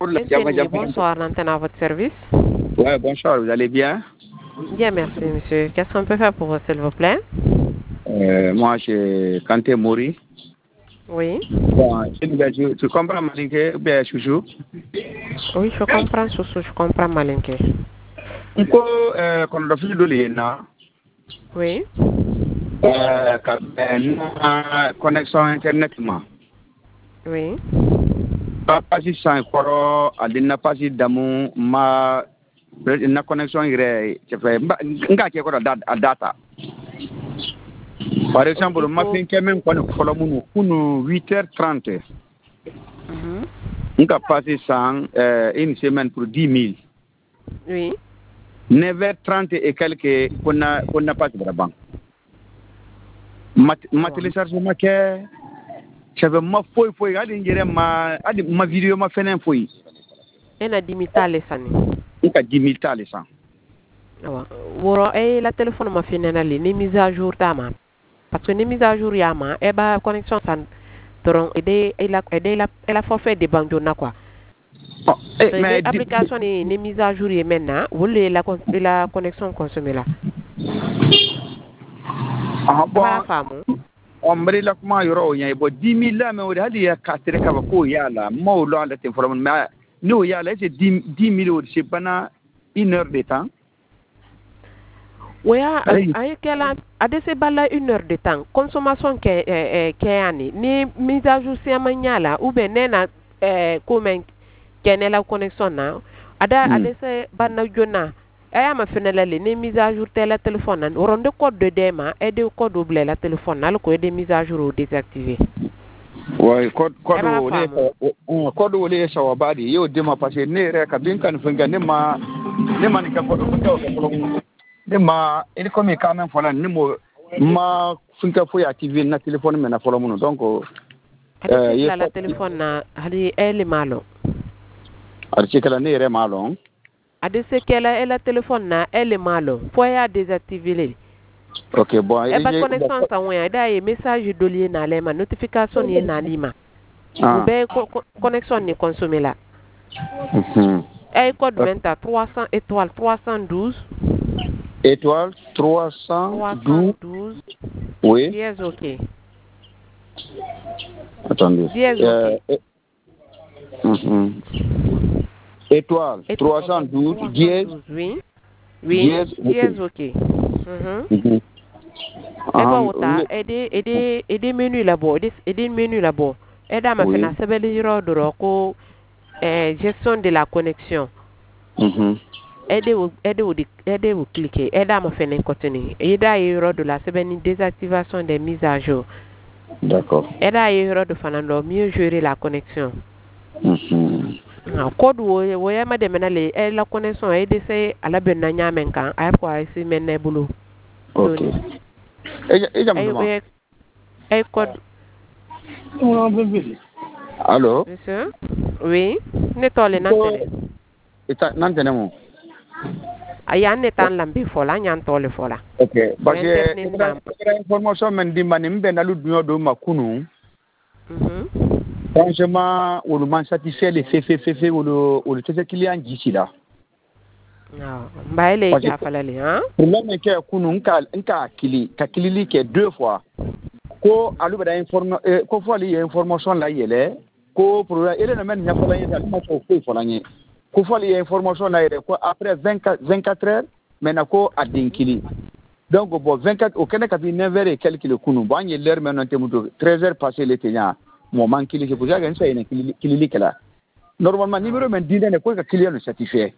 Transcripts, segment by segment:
Bonsoir, l'antenne à votre service. Ouais, bonsoir, vous allez bien? Bien, merci, monsieur. Qu'est-ce qu'on peut faire pour vous, s'il vous plaît? Moi, c'est Kanté Mori. Oui. Bon, tu comprends Malinké ou bien Chouchou? Oui, je comprends, Chouchou, je comprends Malinké. Quand on a fait de Oui. Connexion Internet, Oui. pas si sans koro, adina pas si damu ma na connexion ire chefe nga ke ko data. Par exemple, ma fin kemen ko folo munu kunu 8h30. Nga passer sans une semaine pour 10 000. Oui. 9h30 et quelques qu'on a pas de banque. Ma téléchargement que j'avais ma foi adi ngere ma vidéo ma fenen foi. Elle a 10 000 tales sani. Nga 10 000 tales san. Woro la téléphone ma finale ni mise à jour tama. Parce que ni mise à jour yama e ba connexion san toron aider la forfait de banque na quoi. Mais l'application est mise à jour maintenant, vous voulez la connexion consommée là. Bon, on me l'a comment euro y a 10 000 là mais on a dit à 4 ko ya la mo lo la téléphone mais nous ya là c'est 10 000 c'est pas une heure de temps. Oui, à de bala 1 heure de temps. Consommation qui ni mise à jour c'est manyala ou ben nena comment qu'elle la connexion na ada adese banna jona aya ma fenelale ni mise à jour la téléphone nan ronde code de dema et de code double la téléphone na ko de mise à jour ou désactiver. Ouais, code wole sa wabadi yo dema parce que ne re ka bin kan funga ne ma ni ka code ne ma il comme quand même voilà ne mo ma funga faut activer na téléphone mais na follow mon donc la téléphone na hali elle malo article ne re malo adese kela la téléphone na elle malo faut ya désactiver. OK bon et ba connexion sa won da e message dolier na le ma notification ni na lima be connexion ni consommer là code 20 300 étoile 312 étoile 312 oui yes OK attendez yes OK étoile 312 10 oui yes OK aider menu là-bas aider menu là-bas aida ma fena sebeli ro doro ko gestion de la connexion aider vous cliquer aida ma fena continue aida ro de la sebeni désactivation des mises à jour. D'accord. Aida ro de fanando mieux gérer la connexion. Code wo ya ma de menale la connexion aider c'est à la benna nyamen kan ay ko ay si menne bulu. OK. Et code. Allô? Monsieur? Oui. Netole nantene. Nantene mo. Aya netan lambi fola nyantole fola. OK. Parce que information men di manim ben alu dunyo do makunu. Franchement, on m'a satisfait les fait ou le fait client d'ici là. Baile ya falali hein. Problème que kunu nka kili ke 2 fois. Ko alu bada ko fo ali information la yele ko problème ele na men nya fola yele ma ko fola nye ko fo ali information la yele ko après 24 heures mena ko adinkili donc bon 24 au Kenya kapi 9h et quelques le kunu bon y l'heure maintenant temuto 13h passé le tenya moment kili c'est pour ça que ça ene kili kala normalement numéro men dine ko ka client satisfait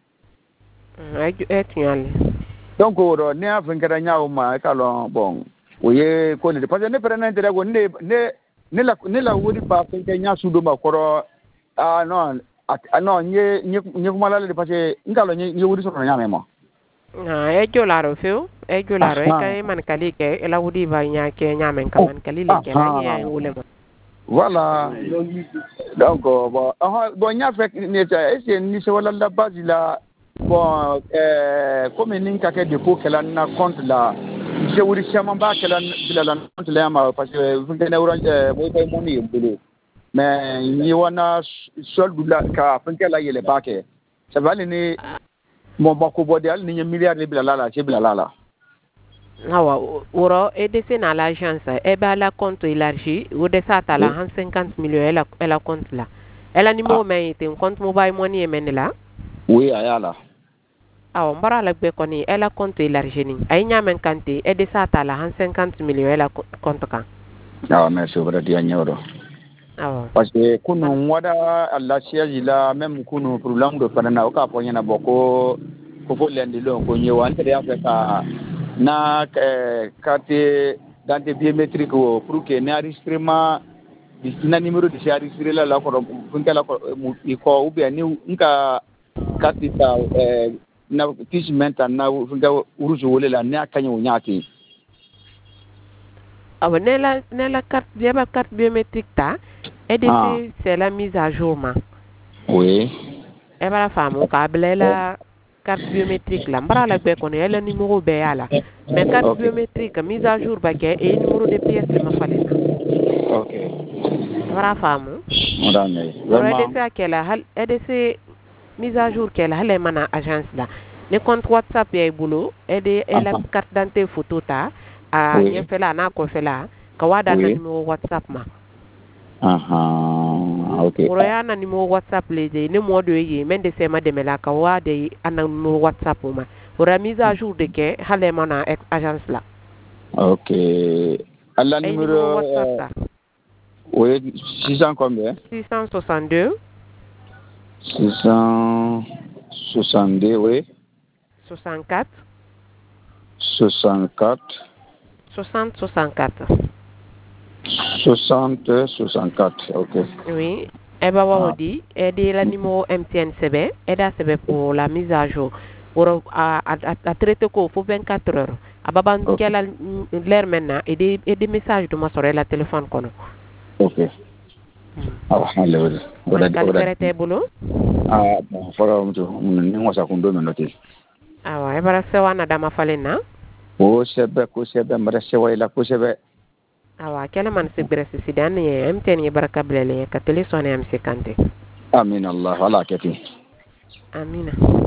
donc ne a venkara nyaaw ma kalon bon oye ko ne parce que ne prenne intérêt ko ne la wodi ba fenke nya sudo ma koro non nye kuma la le parce que ngalo nye wodi so nya memo jolaro feu jolaro kay man kali ke la wodi ba nya ke nya men kan kali le ke la nya wulema voilà donc bon nya fait ne c'est ni se wala la base la bon comme ni ka ke dépôt kala na compte la je wuri chama ba kala bila la compte la ma parce que vous venez orange boy money bulu mais ni wana sol dula ka fanke la yele bake ça va ni mo bako bodal ni milliard de bilala ci bilala awa woro EDC na l'agence e ba la compte élargi ou de ça ta la 50 millions elle a compte là elle a numéro mais un compte mobile money men là oui ayala awa mbara la be koni elle a compte élargi ni ay nyamen kanté e de ça ta la 50 millions elle a compte kan ah merci beaucoup dia nyoro awa parce que kunu wada alla siaji la même kunu problème de panana o ka ponya na boko ko fo lendi lo ko nyewa ante ya ka na carte d'identité biométrique pour que n'enregistrement na numéro de enregistré la ko funka la ko ou bien ni nka carte ta na tismenta na funka uruju wole la ne akanyo nyaki awa ne la carte biométrique ta EDC c'est la mise à jour ma oui e bara famu ka blela carte biométrique la mbara la be kono yela numéro be yala mais carte biométrique mise à jour ba ke e numéro de pièce le ma falena ok bara famu madame vraiment EDC akela hal EDC mise à jour kela hal mana agence la ne compte WhatsApp ya bulo ede la carte d'identité photo ta a nye fela na ko fela ka wada na numéro WhatsApp ma ok Roya na numéro WhatsApp les ne mo do yi men de sema de mela ka wa de ana numéro WhatsApp ma ora mise à jour de ke hale mana agence là ok alla numéro WhatsApp oui 600 combien 662 662 oui 64 60 64 ok oui et ba wodi et de la numéro MTN CB et da CB pour la mise à jour pour à traiter ko pour 24 heures ababa ngela l'air maintenant et des messages de ma soeur la téléphone kono ok alhamdulillah wala bulo bon fara mutu ni wasa kundo menoti awa e bara sewana dama falena ko sebe mara sewa ko sebe awa kala man sibira sidan ye MTN ye baraka blele ka téléphone am 50 amin allah wala kati amina